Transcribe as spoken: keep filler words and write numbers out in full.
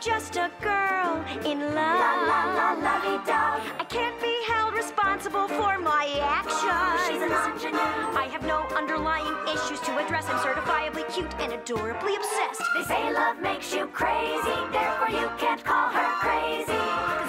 just a girl in love. La la la lovey-dove. I can't be held responsible for my actions. She's an ingenue. I have no underlying issues to address. I'm certifiably cute and adorably obsessed. They say love makes you crazy, therefore you can't call her crazy.